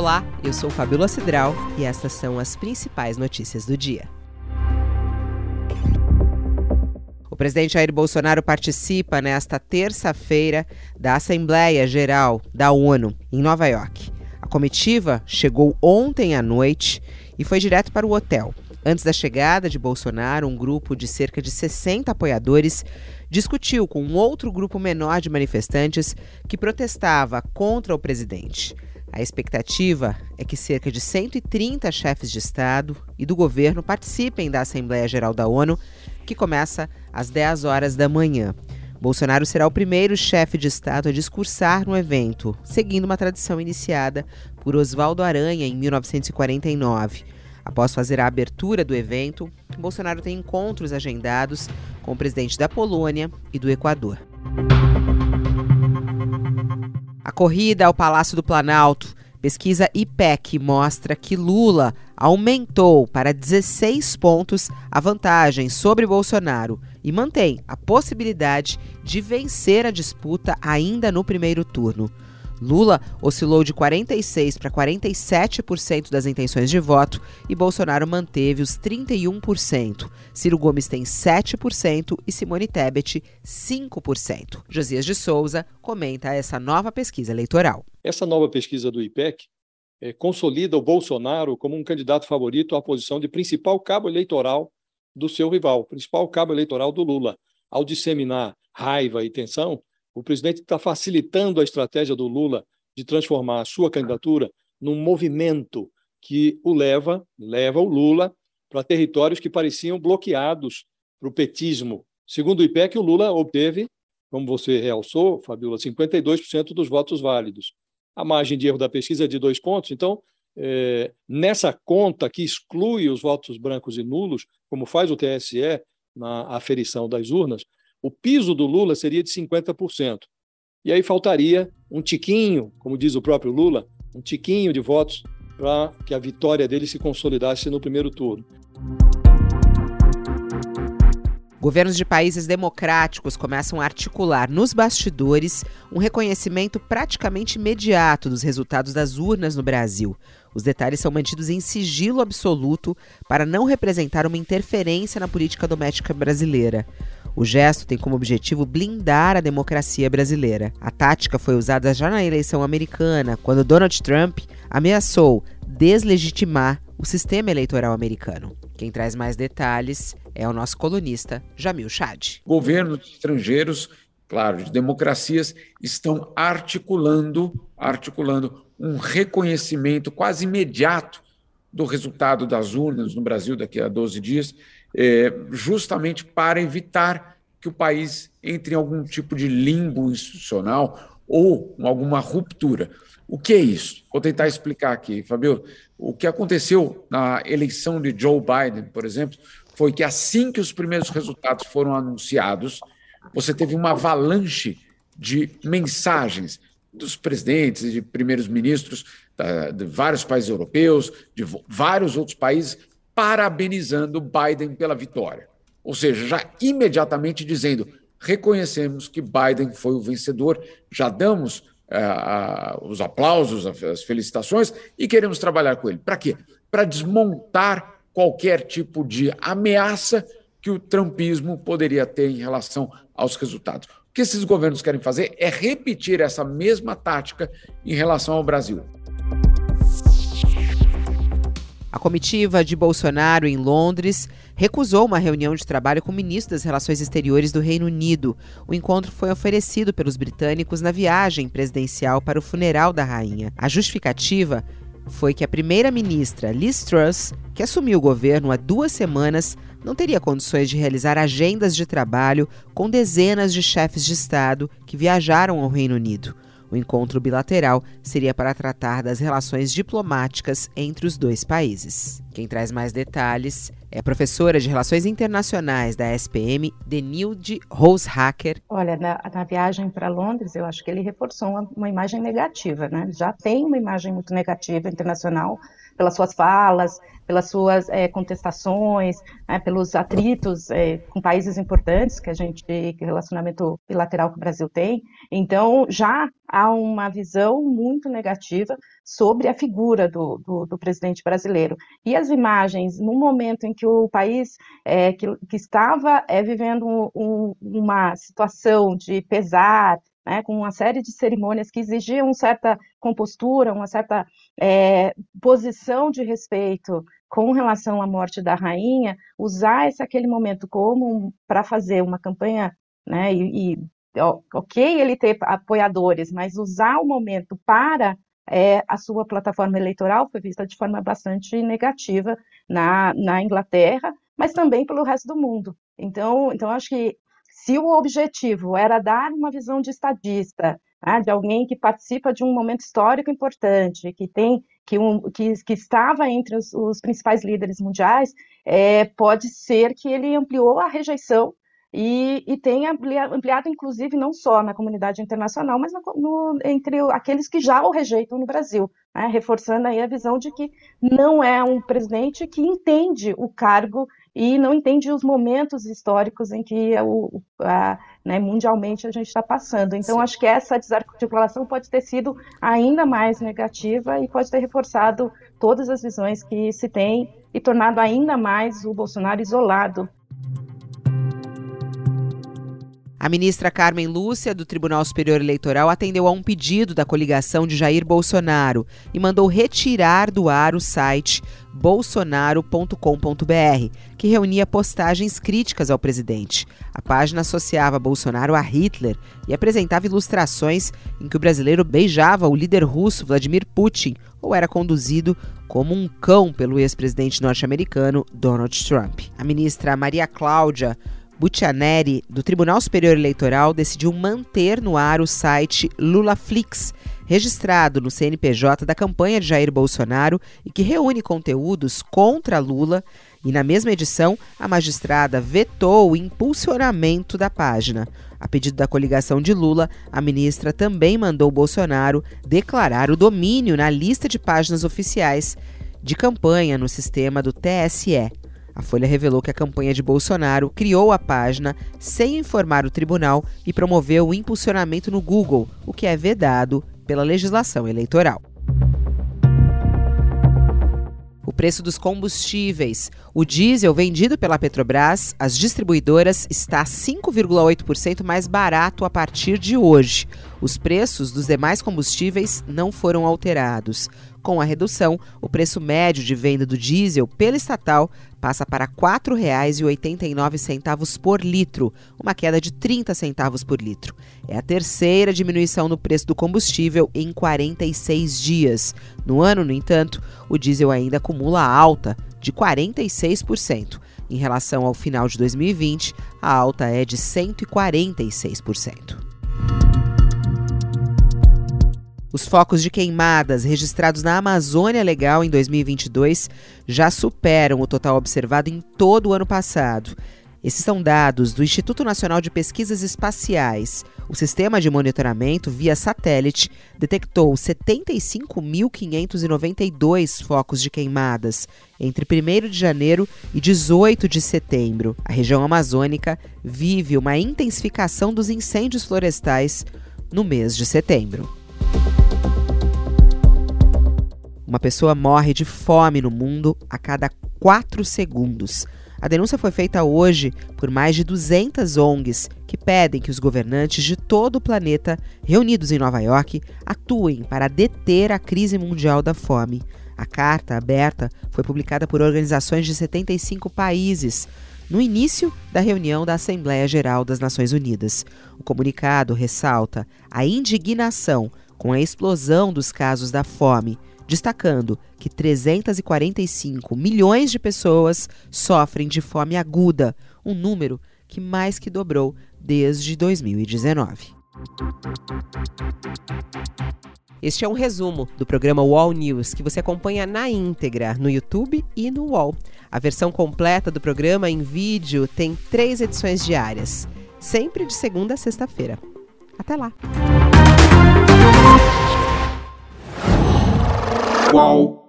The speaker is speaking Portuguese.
Olá, eu sou Fabíola Cidral e estas são as principais notícias do dia. O presidente Jair Bolsonaro participa nesta terça-feira da Assembleia Geral da ONU, em Nova York. A comitiva chegou ontem à noite e foi direto para o hotel. Antes da chegada de Bolsonaro, um grupo de cerca de 60 apoiadores discutiu com um outro grupo menor de manifestantes que protestava contra o presidente. A expectativa é que cerca de 130 chefes de Estado e do governo participem da Assembleia Geral da ONU, que começa às 10 horas da manhã. Bolsonaro será o primeiro chefe de Estado a discursar no evento, seguindo uma tradição iniciada por Oswaldo Aranha em 1949. Após fazer a abertura do evento, Bolsonaro tem encontros agendados com o presidente da Polônia e do Equador. A corrida ao Palácio do Planalto. Pesquisa IPEC mostra que Lula aumentou para 16 pontos a vantagem sobre Bolsonaro e mantém a possibilidade de vencer a disputa ainda no primeiro turno. Lula oscilou de 46% para 47% das intenções de voto e Bolsonaro manteve os 31%. Ciro Gomes tem 7% e Simone Tebet 5%. Josias de Souza comenta essa nova pesquisa eleitoral. Essa nova pesquisa do IPEC consolida o Bolsonaro como um candidato favorito à posição de principal cabo eleitoral do seu rival, principal cabo eleitoral do Lula. Ao disseminar raiva e tensão, o presidente está facilitando a estratégia do Lula de transformar a sua candidatura num movimento que leva o Lula para territórios que pareciam bloqueados para o petismo. Segundo o IPEC, o Lula obteve, como você realçou, Fabíola, 52% dos votos válidos. A margem de erro da pesquisa é de 2 pontos, então, nessa conta que exclui os votos brancos e nulos, como faz o TSE na aferição das urnas, o piso do Lula seria de 50%. E aí faltaria um tiquinho, como diz o próprio Lula, um tiquinho de votos para que a vitória dele se consolidasse no primeiro turno. Governos de países democráticos começam a articular nos bastidores um reconhecimento praticamente imediato dos resultados das urnas no Brasil. Os detalhes são mantidos em sigilo absoluto para não representar uma interferência na política doméstica brasileira. O gesto tem como objetivo blindar a democracia brasileira. A tática foi usada já na eleição americana, quando Donald Trump ameaçou deslegitimar o sistema eleitoral americano. Quem traz mais detalhes é o nosso colunista Jamil Chad. Governos estrangeiros, claro, de democracias, estão articulando um reconhecimento quase imediato do resultado das urnas no Brasil daqui a 12 dias, justamente para evitar que o país entre em algum tipo de limbo institucional ou alguma ruptura. O que é isso? Vou tentar explicar aqui, Fabio. O que aconteceu na eleição de Joe Biden, por exemplo, foi que assim que os primeiros resultados foram anunciados, você teve uma avalanche de mensagens dos presidentes e de primeiros ministros de vários países europeus, de vários outros países, parabenizando Biden pela vitória. Ou seja, já imediatamente dizendo, reconhecemos que Biden foi o vencedor, já damos os aplausos, as felicitações e queremos trabalhar com ele. Para quê? Para desmontar qualquer tipo de ameaça que o trumpismo poderia ter em relação aos resultados. O que esses governos querem fazer é repetir essa mesma tática em relação ao Brasil. A comitiva de Bolsonaro em Londres recusou uma reunião de trabalho com o ministro das Relações Exteriores do Reino Unido. O encontro foi oferecido pelos britânicos na viagem presidencial para o funeral da rainha. A justificativa foi que a primeira-ministra Liz Truss, que assumiu o governo há 2 semanas, não teria condições de realizar agendas de trabalho com dezenas de chefes de Estado que viajaram ao Reino Unido. O encontro bilateral seria para tratar das relações diplomáticas entre os 2 países. Quem traz mais detalhes é a professora de Relações Internacionais da SPM, Denilde Roushacker. Olha, na viagem para Londres, eu acho que ele reforçou uma imagem negativa, né? Já tem uma imagem muito negativa internacional pelas suas falas, pelas suas contestações, né, pelos atritos com países importantes que relacionamento bilateral que o Brasil tem. Então, já há uma visão muito negativa sobre a figura do presidente brasileiro. E as imagens, no momento em que o país que estava vivendo uma situação de pesar, né, com uma série de cerimônias que exigiam certa compostura, uma certa posição de respeito com relação à morte da rainha, usar aquele momento como para fazer uma campanha, né, ok ele ter apoiadores, mas usar o momento para a sua plataforma eleitoral foi vista de forma bastante negativa na Inglaterra, mas também pelo resto do mundo. Então acho que se o objetivo era dar uma visão de estadista, né, de alguém que participa de um momento histórico importante, que estava entre os principais líderes mundiais, pode ser que ele ampliou a rejeição e tenha ampliado, inclusive, não só na comunidade internacional, mas entre aqueles que já o rejeitam no Brasil, né, reforçando aí a visão de que não é um presidente que entende o cargo e não entende os momentos históricos em que né, mundialmente a gente está passando. Então, acho que essa desarticulação pode ter sido ainda mais negativa e pode ter reforçado todas as visões que se tem e tornado ainda mais o Bolsonaro isolado. A ministra Carmen Lúcia, do Tribunal Superior Eleitoral, atendeu a um pedido da coligação de Jair Bolsonaro e mandou retirar do ar o site bolsonaro.com.br, que reunia postagens críticas ao presidente. A página associava Bolsonaro a Hitler e apresentava ilustrações em que o brasileiro beijava o líder russo Vladimir Putin ou era conduzido como um cão pelo ex-presidente norte-americano Donald Trump. A ministra Maria Cláudia Buccianeri, do Tribunal Superior Eleitoral, decidiu manter no ar o site LulaFlix, registrado no CNPJ da campanha de Jair Bolsonaro e que reúne conteúdos contra Lula. E na mesma edição, a magistrada vetou o impulsionamento da página. A pedido da coligação de Lula, a ministra também mandou Bolsonaro declarar o domínio na lista de páginas oficiais de campanha no sistema do TSE. A Folha revelou que a campanha de Bolsonaro criou a página sem informar o tribunal e promoveu o impulsionamento no Google, o que é vedado pela legislação eleitoral. O preço dos combustíveis. O diesel vendido pela Petrobras às distribuidoras está 5,8% mais barato a partir de hoje. Os preços dos demais combustíveis não foram alterados. Com a redução, o preço médio de venda do diesel pela estatal passa para R$ 4,89 por litro, uma queda de 30 centavos por litro. É a terceira diminuição no preço do combustível em 46 dias. No ano, no entanto, o diesel ainda acumula alta de 46%. Em relação ao final de 2020, a alta é de 146%. Os focos de queimadas registrados na Amazônia Legal em 2022 já superam o total observado em todo o ano passado. Esses são dados do Instituto Nacional de Pesquisas Espaciais. O sistema de monitoramento via satélite detectou 75.592 focos de queimadas entre 1º de janeiro e 18 de setembro. A região amazônica vive uma intensificação dos incêndios florestais no mês de setembro. Uma pessoa morre de fome no mundo a cada 4 segundos. A denúncia foi feita hoje por mais de 200 ONGs que pedem que os governantes de todo o planeta, reunidos em Nova York, atuem para deter a crise mundial da fome. A carta aberta foi publicada por organizações de 75 países no início da reunião da Assembleia Geral das Nações Unidas. O comunicado ressalta a indignação com a explosão dos casos da fome, destacando que 345 milhões de pessoas sofrem de fome aguda, um número que mais que dobrou desde 2019. Este é um resumo do programa UOL News, que você acompanha na íntegra no YouTube e no UOL. A versão completa do programa em vídeo tem 3 edições diárias, sempre de segunda a sexta-feira. Até lá! UOL.